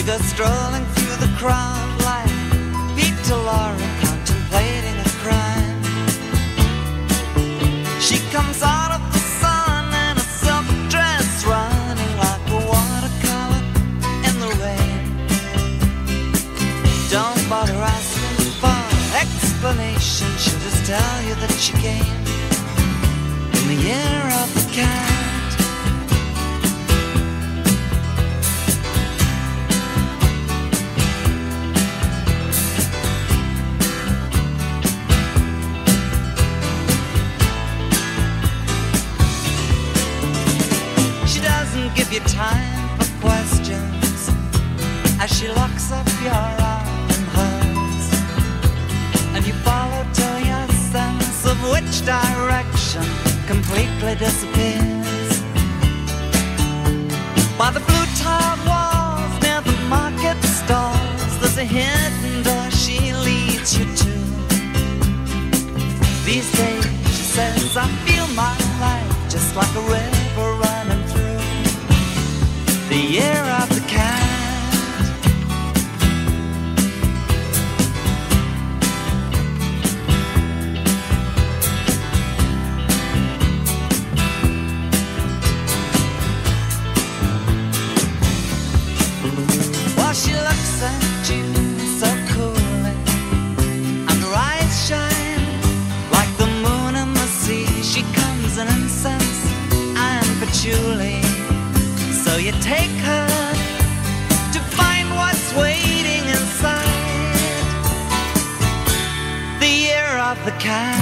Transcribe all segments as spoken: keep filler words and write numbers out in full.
go strolling through the crowd like Peter Lorre contemplating a crime. She comes out of the sun in a silk dress, running like a watercolor in the rain. Don't bother asking for explanation, she'll just tell you that she came in the year of the cat. Give you time for questions as she locks up your arm in hers, and you follow till your sense of which direction completely disappears. By the blue tiled walls near the market stalls, there's a hidden door she leads you to. These days, she says, I feel my life just like a river running through the year of the cat. While she looks at you so coolly, and her eyes shine like the moon in the sea. She comes in incense and patchouli, so you take her to find what's waiting inside the year of the cat.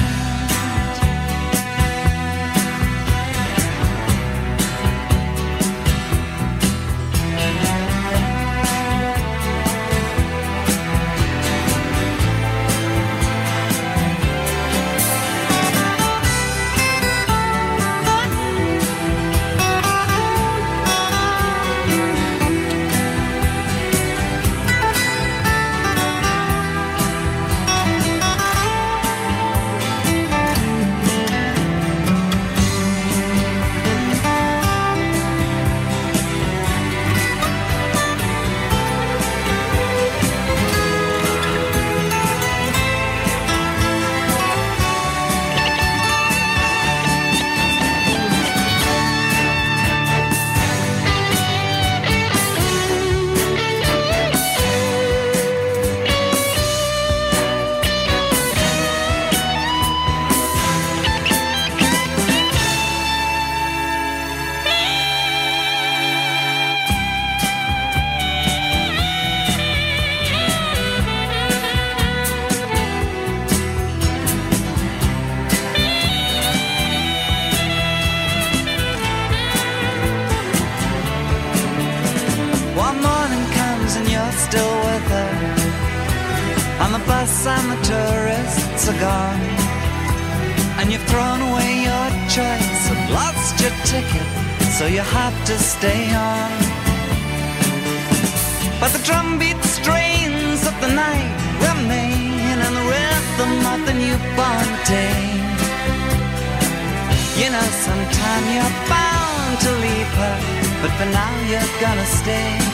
Still with her, and the bus and the tourists are gone, and you've thrown away your choice and lost your ticket, so you have to stay on. But the drumbeat strains of the night remain in the rhythm of the newborn day. You know, sometime you're bound to leave her, but for now you're gonna stay.